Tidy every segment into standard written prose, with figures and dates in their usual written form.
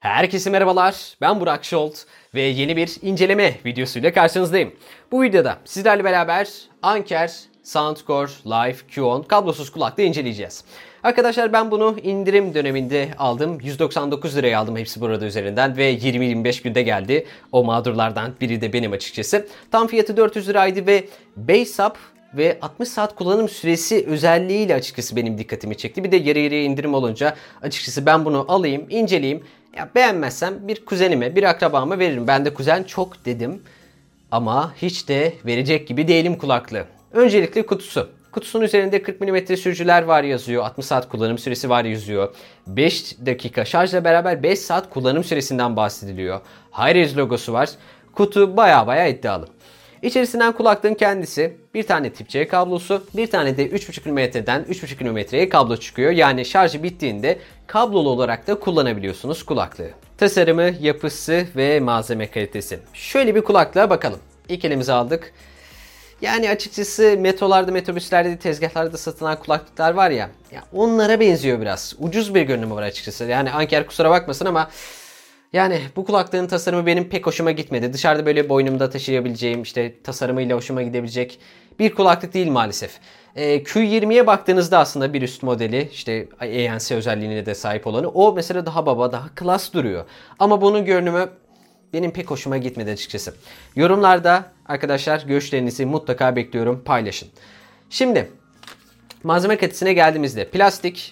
Herkese merhabalar, ben Burak Şolt ve yeni bir inceleme videosuyla karşınızdayım. Bu videoda sizlerle beraber Anker Soundcore Live Q10 kablosuz kulaklığı inceleyeceğiz. Arkadaşlar ben bunu indirim döneminde aldım. 199 liraya aldım hepsi burada üzerinden ve 20-25 günde geldi. O mağdurlardan biri de benim açıkçası. Tam fiyatı 400 liraydı ve Base Up ve 60 saat kullanım süresi özelliğiyle açıkçası benim dikkatimi çekti. Bir de yarı yarıya indirim olunca açıkçası ben bunu alayım, inceleyeyim. Ya beğenmezsem bir kuzenime, bir akrabama veririm. Ben de kuzen çok dedim ama hiç de verecek gibi değilim kulaklığı. Öncelikle kutusu. Kutusunun üzerinde 40 mm sürücüler var yazıyor. 60 saat kullanım süresi var yazıyor. 5 dakika şarjla beraber 5 saat kullanım süresinden bahsediliyor. Hi-Res logosu var. Kutu baya iddialı. İçerisinden kulaklığın kendisi, bir tane tip C kablosu, bir tane de 3.5 mm'den 3.5 mm'ye kablo çıkıyor. Yani şarjı bittiğinde kablolu olarak da kullanabiliyorsunuz kulaklığı. Tasarımı, yapısı ve malzeme kalitesi. Şöyle bir kulaklığa bakalım. İlk elimize aldık. Yani açıkçası metrolarda, metrobüslerde, tezgahlarda satılan kulaklıklar var ya, onlara benziyor biraz. Ucuz bir görünümü var açıkçası. Yani Anker kusura bakmasın ama yani bu kulaklığın tasarımı benim pek hoşuma gitmedi. Dışarıda böyle boynumda taşıyabileceğim, işte tasarımıyla hoşuma gidebilecek bir kulaklık değil maalesef. Q20'ye baktığınızda aslında bir üst modeli, işte ANC özelliğine de sahip olanı, o mesela daha baba, daha klas duruyor. Ama bunun görünümü benim pek hoşuma gitmedi açıkçası. Yorumlarda arkadaşlar görüşlerinizi mutlaka bekliyorum, paylaşın. Şimdi malzeme kalitesine geldiğimizde plastik.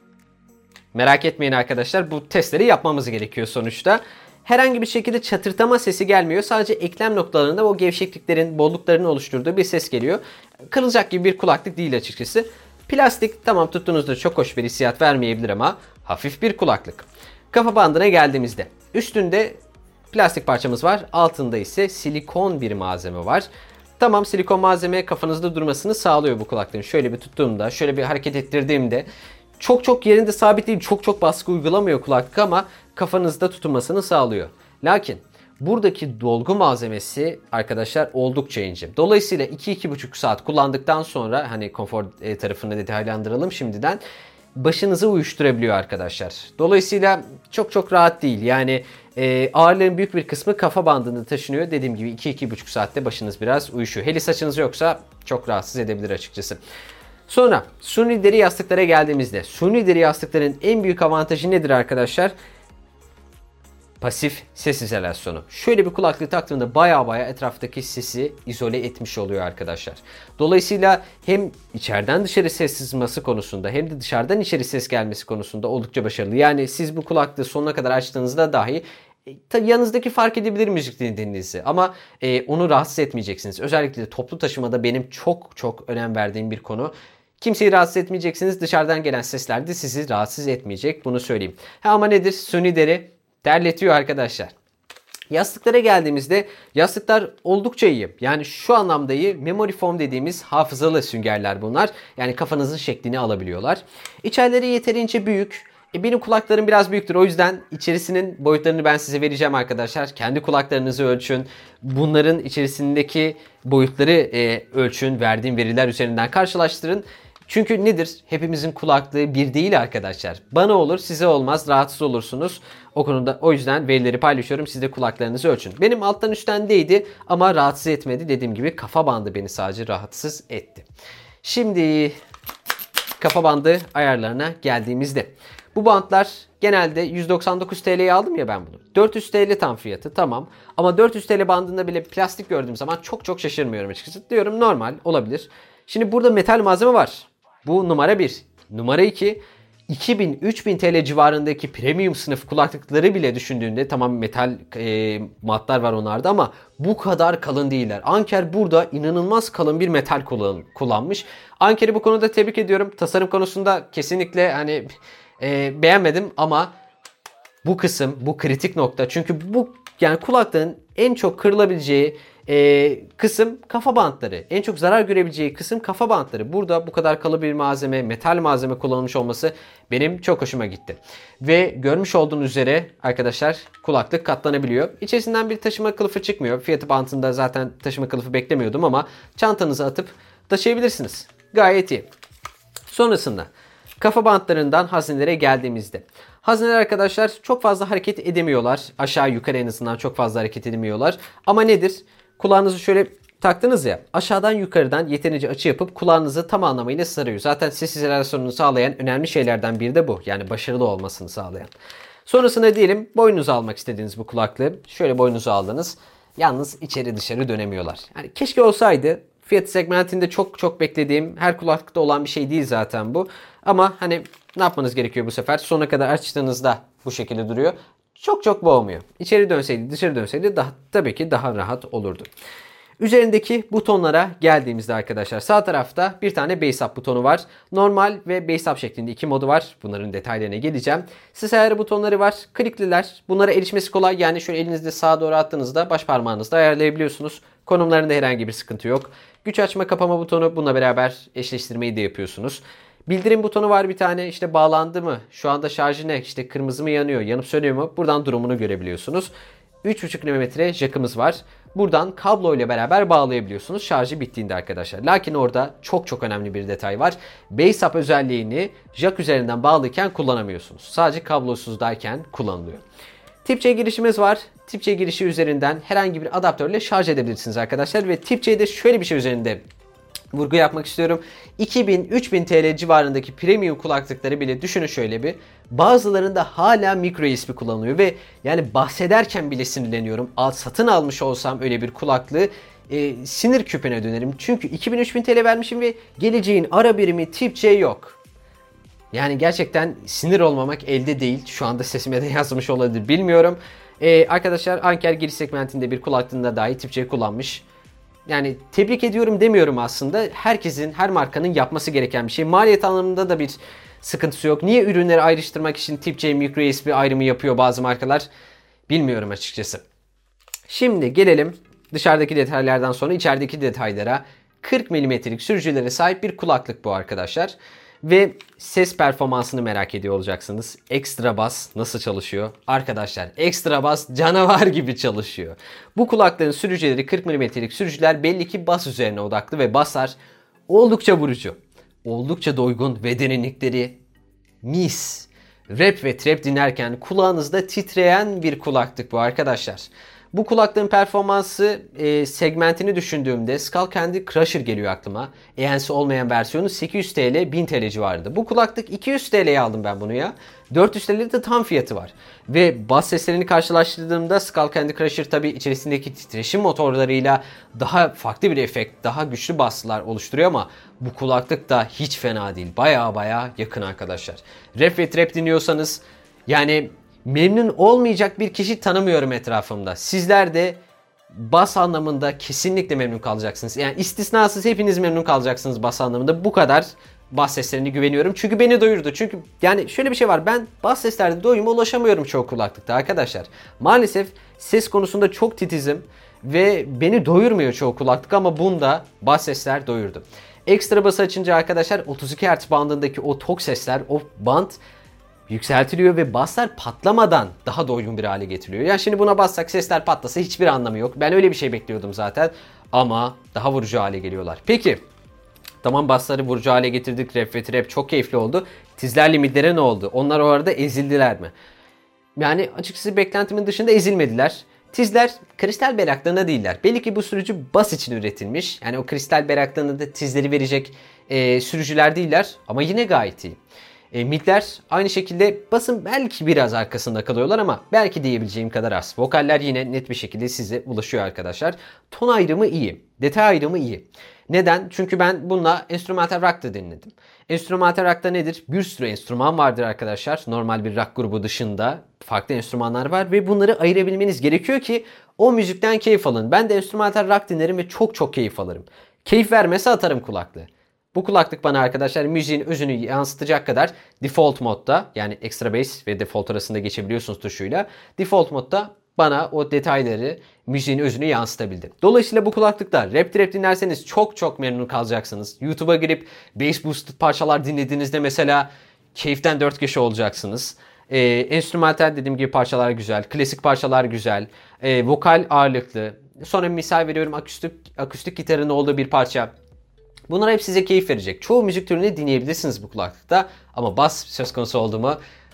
Merak etmeyin arkadaşlar, bu testleri yapmamız gerekiyor sonuçta. Herhangi bir şekilde çatırtama sesi gelmiyor. Sadece eklem noktalarında o gevşekliklerin, bollukların oluşturduğu bir ses geliyor. Kırılacak gibi bir kulaklık değil açıkçası. Plastik tamam, tuttuğunuzda çok hoş bir hissiyat vermeyebilir ama hafif bir kulaklık. Kafa bandına geldiğimizde üstünde plastik parçamız var. Altında ise silikon bir malzeme var. Tamam, silikon malzeme kafanızda durmasını sağlıyor bu kulaklığın. Şöyle bir tuttuğumda, şöyle bir hareket ettirdiğimde çok yerinde sabit değil, çok baskı uygulamıyor kulaklık ama kafanızda tutunmasını sağlıyor. Lakin buradaki dolgu malzemesi arkadaşlar oldukça ince. Dolayısıyla 2-2,5 saat kullandıktan sonra, hani konfor tarafını detaylandıralım şimdiden, başınızı uyuşturabiliyor arkadaşlar. Dolayısıyla çok rahat değil. Yani ağırlığın büyük bir kısmı kafa bandında taşınıyor. Dediğim gibi 2-2,5 saatte başınız biraz uyuşuyor. Hele saçınız yoksa çok rahatsız edebilir açıkçası. Sonra suni deri yastıklara geldiğimizde, suni deri yastıkların en büyük avantajı nedir arkadaşlar? Pasif ses izolasyonu. Şöyle bir kulaklığı taktığında baya etraftaki sesi izole etmiş oluyor arkadaşlar. Dolayısıyla hem içeriden dışarı ses sızması konusunda hem de dışarıdan içeri ses gelmesi konusunda oldukça başarılı. Yani siz bu kulaklığı sonuna kadar açtığınızda dahi yanınızdaki fark edebilir müzik dinlediğinizi ama onu rahatsız etmeyeceksiniz. Özellikle de toplu taşımada benim çok önem verdiğim bir konu. Kimseyi rahatsız etmeyeceksiniz. Dışarıdan gelen sesler de sizi rahatsız etmeyecek. Bunu söyleyeyim. Ama nedir? Suni deri terletiyor arkadaşlar. Yastıklara geldiğimizde yastıklar oldukça iyi. Yani şu anlamda iyi. Memory foam dediğimiz hafızalı süngerler bunlar. Yani kafanızın şeklini alabiliyorlar. İçerileri yeterince büyük. Benim kulaklarım biraz büyüktür. O yüzden içerisinin boyutlarını ben size vereceğim arkadaşlar. Kendi kulaklarınızı ölçün. Bunların içerisindeki boyutları ölçün. Verdiğim veriler üzerinden karşılaştırın. Çünkü nedir? Hepimizin kulaklığı bir değil arkadaşlar. Bana olur, size olmaz, rahatsız olursunuz. O konuda, o yüzden verileri paylaşıyorum. Siz de kulaklarınızı ölçün. Benim alttan üstten değdi ama rahatsız etmedi. Dediğim gibi kafa bandı beni sadece rahatsız etti. Şimdi kafa bandı ayarlarına geldiğimizde. Bu bantlar genelde 199 TL'ye aldım ya ben bunu. 400 TL tam fiyatı, tamam. Ama 400 TL bandında bile plastik gördüğüm zaman çok şaşırmıyorum açıkçası. Diyorum normal olabilir. Şimdi burada metal malzeme var. Bu numara 1. Numara 2. 2000-3000 TL civarındaki premium sınıf kulaklıkları bile düşündüğünde, tamam metal matlar var onlarda ama bu kadar kalın değiller. Anker burada inanılmaz kalın bir metal kullanmış. Anker'i bu konuda tebrik ediyorum. Tasarım konusunda kesinlikle hani beğenmedim ama bu kısım, bu kritik nokta. Çünkü bu yani kulaklığın en çok kırılabileceği kısım kafa bantları. En çok zarar görebileceği kısım kafa bantları. Burada bu kadar kalın bir malzeme, metal malzeme kullanılmış olması benim çok hoşuma gitti. Ve görmüş olduğunuz üzere arkadaşlar kulaklık katlanabiliyor. İçerisinden bir taşıma kılıfı çıkmıyor. Fiyatı bantında zaten taşıma kılıfı beklemiyordum ama çantanıza atıp taşıyabilirsiniz. Gayet iyi. Sonrasında kafa bantlarından haznelere geldiğimizde. Hazneler arkadaşlar çok fazla hareket edemiyorlar. Aşağı yukarı en azından çok fazla hareket edemiyorlar. Ama nedir? Kulağınızı şöyle taktınız ya, aşağıdan yukarıdan yeterince açı yapıp kulağınızı tam anlamıyla sarıyor. Zaten ses izolasyonunu sağlayan önemli şeylerden biri de bu. Yani başarılı olmasını sağlayan. Sonrasında diyelim boynunuza almak istediğiniz bu kulaklığı. Şöyle boynunuza aldınız. Yalnız içeri dışarı dönemiyorlar. Yani keşke olsaydı. Fiyat segmentinde çok beklediğim, her kulaklıkta olan bir şey değil zaten bu. Ama hani ne yapmanız gerekiyor bu sefer? Sona kadar açtığınızda bu şekilde duruyor. Çok boğmuyor. İçeri dönseydi, dışarı dönseydi tabii ki daha rahat olurdu. Üzerindeki butonlara geldiğimizde arkadaşlar sağ tarafta bir tane Bass Up butonu var. Normal ve Bass Up şeklinde iki modu var. Bunların detaylarına geleceğim. Ses ayarı butonları var. Klikliler. Bunlara erişmesi kolay. Yani şöyle elinizde sağa doğru attığınızda baş parmağınızla ayarlayabiliyorsunuz. Konumlarında herhangi bir sıkıntı yok. Güç açma kapama butonu, bununla beraber eşleştirmeyi de yapıyorsunuz. Bildirim butonu var bir tane, işte bağlandı mı, şu anda şarjı ne, işte kırmızı mı yanıyor, yanıp sönüyor mu, buradan durumunu görebiliyorsunuz. 3.5 mm jackımız var. Buradan kablo ile beraber bağlayabiliyorsunuz şarjı bittiğinde arkadaşlar. Lakin orada çok önemli bir detay var. Bass Up özelliğini jack üzerinden bağlıyken kullanamıyorsunuz. Sadece kablosuzdayken kullanılıyor. Tip C girişimiz var. Tip C girişi üzerinden herhangi bir adaptörle şarj edebilirsiniz arkadaşlar. Ve Tip C'de şöyle bir şey üzerinde vurgu yapmak istiyorum. 2000-3000 TL civarındaki premium kulaklıkları bile düşünün şöyle bir. Bazılarında hala micro USB kullanılıyor ve yani bahsederken bile sinirleniyorum. Satın almış olsam öyle bir kulaklığı sinir küpüne dönerim. Çünkü 2000-3000 TL vermişim ve geleceğin ara birimi Tip C yok. Yani gerçekten sinir olmamak elde değil. Şu anda sesime de yazmış olabilir, bilmiyorum. Arkadaşlar Anker giriş segmentinde bir kulaklığında dahi Tip C kullanmış. Yani tebrik ediyorum demiyorum aslında. Herkesin, her markanın yapması gereken bir şey. Maliyet anlamında da bir sıkıntısı yok. Niye ürünleri ayrıştırmak için Tip C, micro USB ayrımı yapıyor bazı markalar? Bilmiyorum açıkçası. Şimdi gelelim dışarıdaki detaylardan sonra içerideki detaylara. 40 mm'lik sürücülere sahip bir kulaklık bu arkadaşlar. Ve ses performansını merak ediyor olacaksınız. Extra Bass nasıl çalışıyor? Arkadaşlar Extra Bass canavar gibi çalışıyor. Bu kulaklığın sürücüleri 40 mm'lik sürücüler belli ki bas üzerine odaklı ve baslar oldukça vurucu. Oldukça doygun ve derinlikleri mis. Rap ve trap dinlerken kulağınızda titreyen bir kulaklık bu arkadaşlar. Bu kulaklığın performansı segmentini düşündüğümde Skull Candy Crusher geliyor aklıma. ANC olmayan versiyonu 800 TL 1000 TL civarında. Bu kulaklık 200 TL'ye aldım ben bunu ya. 400 TL'de de tam fiyatı var. Ve bas seslerini karşılaştırdığımda Skull Candy Crusher tabi içerisindeki titreşim motorlarıyla daha farklı bir efekt, daha güçlü baslar oluşturuyor ama bu kulaklık da hiç fena değil. Baya yakın arkadaşlar. Rap ve trap dinliyorsanız yani memnun olmayacak bir kişi tanımıyorum etrafımda. Sizler de bas anlamında kesinlikle memnun kalacaksınız. Yani istisnasız hepiniz memnun kalacaksınız bas anlamında. Bu kadar bas seslerine güveniyorum. Çünkü beni doyurdu. Çünkü yani şöyle bir şey var. Ben bas seslerde doyuma ulaşamıyorum çoğu kulaklıkta arkadaşlar. Maalesef ses konusunda çok titizim ve beni doyurmuyor çoğu kulaklık ama bunda bas sesler doyurdu. Ekstra bası açınca arkadaşlar 32 Hz bandındaki o tok sesler, o band yükseltiliyor ve basslar patlamadan daha doygun bir hale getiriliyor. Yani şimdi buna bassak sesler patlasa hiçbir anlamı yok. Ben öyle bir şey bekliyordum zaten. Ama daha vurucu hale geliyorlar. Peki. Tamam, bassları vurucu hale getirdik. Rap ve trap çok keyifli oldu. Tizlerle midlere ne oldu? Onlar o arada ezildiler mi? Yani açıkçası beklentimin dışında ezilmediler. Tizler kristal berraklarında değiller. Belli ki bu sürücü bas için üretilmiş. Yani o kristal berraklarında da tizleri verecek sürücüler değiller. Ama yine gayet iyi. Midler aynı şekilde basın belki biraz arkasında kalıyorlar ama belki diyebileceğim kadar az. Vokaller yine net bir şekilde size ulaşıyor arkadaşlar. Ton ayrımı iyi. Detay ayrımı iyi. Neden? Çünkü ben bununla enstrümantal rock da dinledim. Enstrümantal rock'ta nedir? Bir sürü enstrüman vardır arkadaşlar. Normal bir rock grubu dışında farklı enstrümanlar var ve bunları ayırabilmeniz gerekiyor ki o müzikten keyif alın. Ben de enstrümantal rock dinlerim ve çok keyif alırım. Keyif vermese atarım kulaklığı. Bu kulaklık bana arkadaşlar müziğin özünü yansıtacak kadar default modda, yani extra bass ve default arasında geçebiliyorsunuz tuşuyla. Default modda bana o detayları, müziğin özünü yansıtabildi. Dolayısıyla bu kulaklıkta rap trap dinlerseniz çok memnun kalacaksınız. YouTube'a girip bass boosted parçalar dinlediğinizde mesela keyiften dört köşe olacaksınız. Enstrümantal dediğim gibi parçalar güzel. Klasik parçalar güzel. Vokal ağırlıklı. Sonra misal veriyorum akustik gitarın olduğu bir parça. Bunlar hep size keyif verecek. Çoğu müzik türünü dinleyebilirsiniz bu kulaklıkta. Ama bas söz konusu oldu mu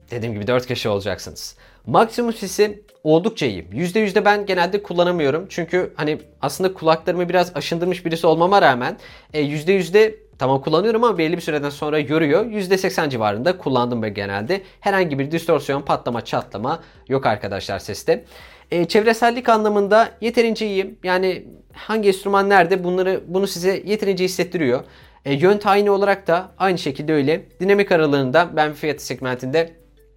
Dediğim gibi 4 kişi olacaksınız. Maksimum sesi oldukça iyi. %100'de ben genelde kullanamıyorum. Çünkü hani aslında kulaklarımı biraz aşındırmış birisi olmama rağmen %100'de tamam kullanıyorum ama belli bir süreden sonra yoruyor. %80 civarında kullandım ben genelde. Herhangi bir distorsiyon, patlama, çatlama yok arkadaşlar seste. Çevresellik anlamında yeterince iyiyim. Yani hangi enstrüman nerede bunu size yeterince hissettiriyor. Yön tayini olarak da aynı şekilde öyle. Dinamik aralığında ben fiyat segmentinde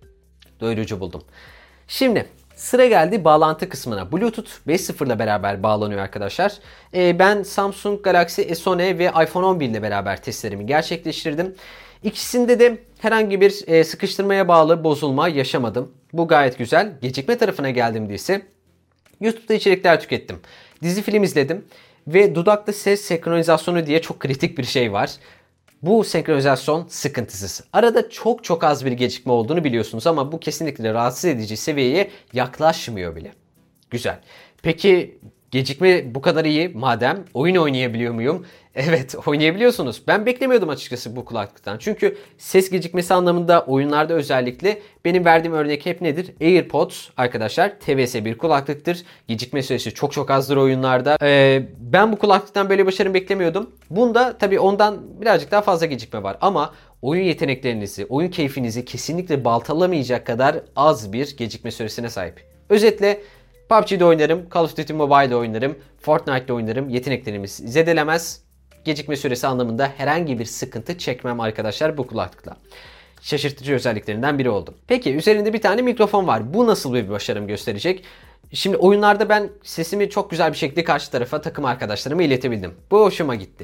doyurucu buldum. Şimdi sıra geldi bağlantı kısmına. Bluetooth 5.0 ile beraber bağlanıyor arkadaşlar. Ben Samsung Galaxy S10e ve iPhone 11 ile beraber testlerimi gerçekleştirdim. İkisinde de herhangi bir sıkıştırmaya bağlı bozulma yaşamadım. Bu gayet güzel. Gecikme tarafına geldiğimde ise YouTube'da içerikler tükettim. Dizi film izledim ve dudaklı ses senkronizasyonu diye çok kritik bir şey var. Bu senkronizasyon sıkıntısız. Arada çok az bir gecikme olduğunu biliyorsunuz ama bu kesinlikle rahatsız edici seviyeye yaklaşmıyor bile. Güzel. Peki gecikme bu kadar iyi madem oyun oynayabiliyor muyum? Evet, oynayabiliyorsunuz. Ben beklemiyordum açıkçası bu kulaklıktan. Çünkü ses gecikmesi anlamında oyunlarda özellikle benim verdiğim örnek hep nedir? AirPods arkadaşlar TVS bir kulaklıktır. Gecikme süresi çok azdır oyunlarda. Ben bu kulaklıktan böyle başarı beklemiyordum. Bunda tabii ondan birazcık daha fazla gecikme var. Ama oyun yeteneklerinizi, oyun keyfinizi kesinlikle baltalamayacak kadar az bir gecikme süresine sahip. Özetle PUBG'de oynarım, Call of Duty Mobile'de oynarım, Fortnite'de oynarım. Yeteneklerimiz zedelemez. Gecikme süresi anlamında herhangi bir sıkıntı çekmem arkadaşlar bu kulaklıkla. Şaşırtıcı özelliklerinden biri oldu. Peki üzerinde bir tane mikrofon var. Bu nasıl bir başarım gösterecek? Şimdi oyunlarda ben sesimi çok güzel bir şekilde karşı tarafa takım arkadaşlarıma iletebildim. Bu hoşuma gitti.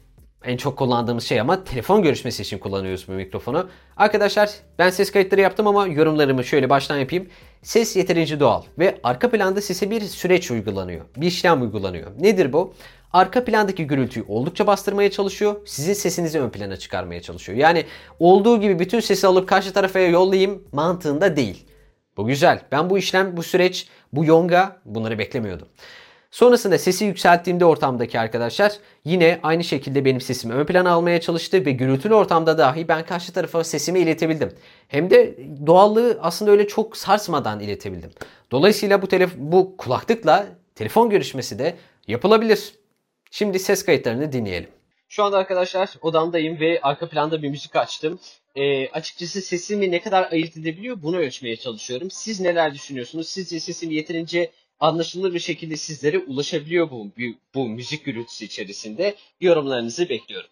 En çok kullandığımız şey ama telefon görüşmesi için kullanıyoruz bu mikrofonu. Arkadaşlar ben ses kayıtları yaptım ama yorumlarımı şöyle baştan yapayım. Ses yeterince doğal ve arka planda sese bir süreç uygulanıyor. Bir işlem uygulanıyor. Nedir bu? Arka plandaki gürültüyü oldukça bastırmaya çalışıyor. Sizin sesinizi ön plana çıkarmaya çalışıyor. Yani olduğu gibi bütün sesi alıp karşı tarafa yollayayım mantığında değil. Bu güzel. Ben bu işlem, bu süreç, bu yonga bunları beklemiyordum. Sonrasında sesi yükselttiğimde ortamdaki arkadaşlar yine aynı şekilde benim sesimi ön plana almaya çalıştı ve gürültülü ortamda dahi ben karşı tarafa sesimi iletebildim. Hem de doğallığı aslında öyle çok sarsmadan iletebildim. Dolayısıyla bu kulaklıkla telefon görüşmesi de yapılabilir. Şimdi ses kayıtlarını dinleyelim. Şu anda arkadaşlar odamdayım ve arka planda bir müzik açtım. Açıkçası sesimi ne kadar ayırt edebiliyor bunu ölçmeye çalışıyorum. Siz neler düşünüyorsunuz? Sizce sesim yeterince anlaşılır bir şekilde sizlere ulaşabiliyor bu müzik gürültüsü içerisinde? Yorumlarınızı bekliyorum.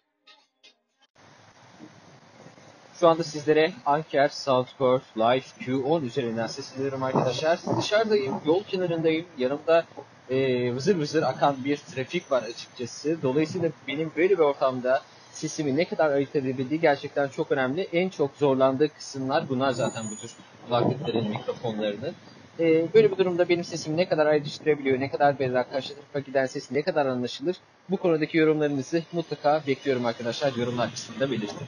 Şu anda sizlere Anker Soundcore Live Q10 üzerinden sesleniyorum arkadaşlar. Dışarıdayım, yol kenarındayım. Yanımda vızır vızır akan bir trafik var açıkçası. Dolayısıyla benim böyle bir ortamda sesimi ne kadar ayırt edebildiği gerçekten çok önemli. En çok zorlandığı kısımlar bunlar zaten bu tür kulaklıkların mikrofonlarının. Böyle bir durumda benim sesimi ne kadar ayrıştırabiliyor, ne kadar berrak, karşı tarafa giden ses ne kadar anlaşılır? Bu konudaki yorumlarınızı mutlaka bekliyorum arkadaşlar. Yorumlar kısmında belirtin.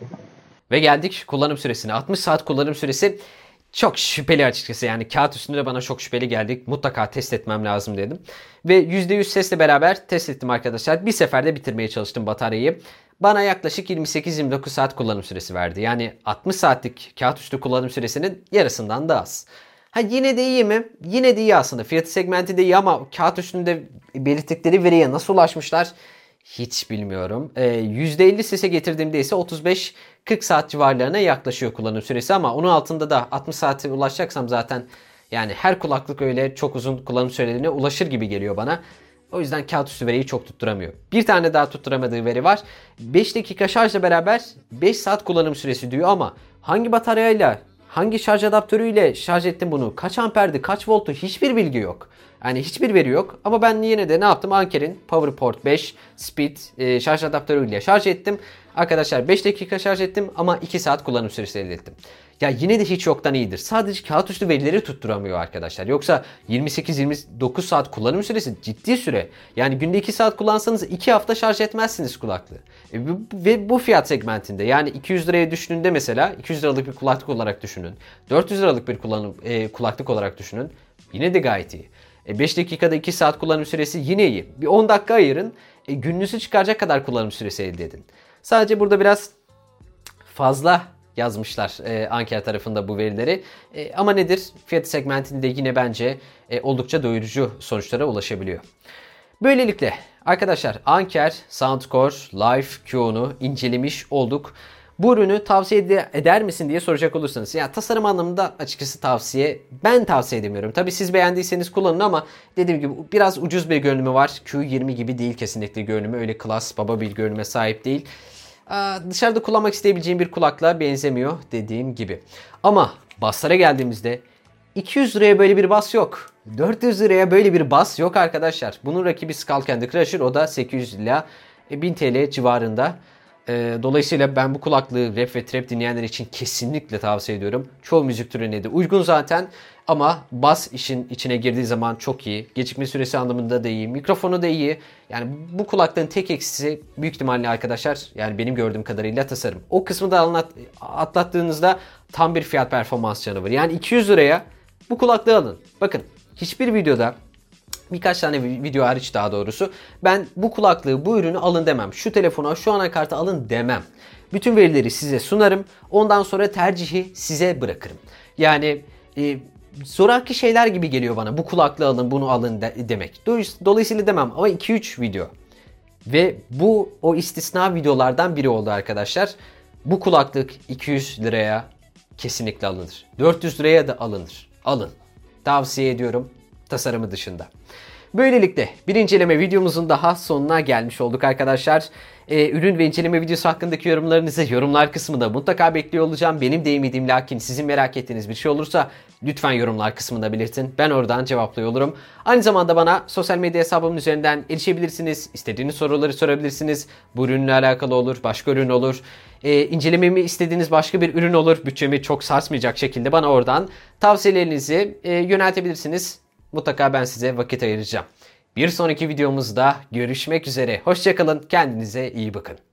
Ve geldik kullanım süresine. 60 saat kullanım süresi çok şüpheli açıkçası. Yani kağıt üstünde bana çok şüpheli geldik. Mutlaka test etmem lazım dedim. Ve %100 sesle beraber test ettim arkadaşlar. Bir seferde bitirmeye çalıştım bataryayı. Bana yaklaşık 28-29 saat kullanım süresi verdi. Yani 60 saatlik kağıt üstü kullanım süresinin yarısından da az. Ha yine de iyi mi? Yine de iyi aslında. Fiyatı segmenti de iyi ama kağıt üstünde belirttikleri veriye nasıl ulaşmışlar? Hiç bilmiyorum. %50 sese getirdiğimde ise 35-40 saat civarlarına yaklaşıyor kullanım süresi ama onun altında da 60 saate ulaşacaksam zaten yani her kulaklık öyle çok uzun kullanım sürelerine ulaşır gibi geliyor bana. O yüzden kağıt üstü veriyi çok tutturamıyor. Bir tane daha tutturamadığı veri var. 5 dakika şarjla beraber 5 saat kullanım süresi diyor ama hangi bataryayla, hangi şarj adaptörüyle şarj ettim bunu, kaç amperdi, kaç voltu hiçbir bilgi yok. Yani hiçbir veri yok ama ben yine de ne yaptım? Anker'in PowerPort 5 Speed şarj adaptörüyle şarj ettim. Arkadaşlar 5 dakika şarj ettim ama 2 saat kullanım süresi elde ettim. Ya yine de hiç yoktan iyidir. Sadece kağıt üstü verileri tutturamıyor arkadaşlar. Yoksa 28-29 saat kullanım süresi ciddi süre. Yani günde 2 saat kullansanız 2 hafta şarj etmezsiniz kulaklığı. Ve bu fiyat segmentinde yani 200 liraya düşündüğünde mesela 200 liralık bir kulaklık olarak düşünün. 400 liralık bir kulaklık olarak düşünün. Yine de gayet iyi. 5 dakikada 2 saat kullanım süresi yine iyi. Bir 10 dakika ayırın. Gününüzü çıkaracak kadar kullanım süresi elde edin. Sadece burada biraz fazla yazmışlar Anker tarafında bu verileri. Ama nedir? Fiyat segmentinde yine bence oldukça doyurucu sonuçlara ulaşabiliyor. Böylelikle arkadaşlar Anker Soundcore Live Q'nu incelemiş olduk. Bu ürünü tavsiye eder misin diye soracak olursanız. Ya tasarım anlamında açıkçası ben tavsiye edemiyorum. Tabii siz beğendiyseniz kullanın ama dediğim gibi biraz ucuz bir görünümü var. Q20 gibi değil kesinlikle görünümü. Öyle klas baba bir görünüme sahip değil. Dışarıda kullanmak isteyebileceğim bir kulaklığa benzemiyor dediğim gibi. Ama basslara geldiğimizde 200 liraya böyle bir bas yok. 400 liraya böyle bir bas yok arkadaşlar. Bunun rakibi Skull Candy Crusher, o da 800 ila 1000 TL civarında. Dolayısıyla ben bu kulaklığı rap ve trap dinleyenler için kesinlikle tavsiye ediyorum. Çoğu müzik türüne de uygun zaten ama bas işin içine girdiği zaman çok iyi. Gecikme süresi anlamında da iyi. Mikrofonu da iyi. Yani bu kulaklığın tek eksisi büyük ihtimalle arkadaşlar, yani benim gördüğüm kadarıyla tasarım. O kısmı da atlattığınızda tam bir fiyat performans canavarı. Yani 200 liraya bu kulaklığı alın. Bakın hiçbir videoda, birkaç tane video hariç daha doğrusu, ben bu kulaklığı, bu ürünü alın demem. Şu telefona, şu anakartı alın demem. Bütün verileri size sunarım. Ondan sonra tercihi size bırakırım. Yani zoraki şeyler gibi geliyor bana. Bu kulaklığı alın, bunu alın demek. Dolayısıyla demem ama 2-3 video. Ve bu o istisna videolardan biri oldu arkadaşlar. Bu kulaklık 200 liraya kesinlikle alınır. 400 liraya da alınır. Alın. Tavsiye ediyorum, tasarımı dışında. Böylelikle bir inceleme videomuzun daha sonuna gelmiş olduk arkadaşlar. Ürün ve inceleme videosu hakkındaki yorumlarınızı yorumlar kısmında mutlaka bekliyor olacağım. Benim de eminim, lakin sizin merak ettiğiniz bir şey olursa lütfen yorumlar kısmında belirtin. Ben oradan cevaplıyor olurum. Aynı zamanda bana sosyal medya hesabımın üzerinden erişebilirsiniz. İstediğiniz soruları sorabilirsiniz. Bu ürünle alakalı olur, başka ürün olur. İncelememi istediğiniz başka bir ürün olur. Bütçemi çok sarsmayacak şekilde bana oradan tavsiyelerinizi yöneltebilirsiniz. Mutlaka ben size vakit ayıracağım. Bir sonraki videomuzda görüşmek üzere. Hoşça kalın. Kendinize iyi bakın.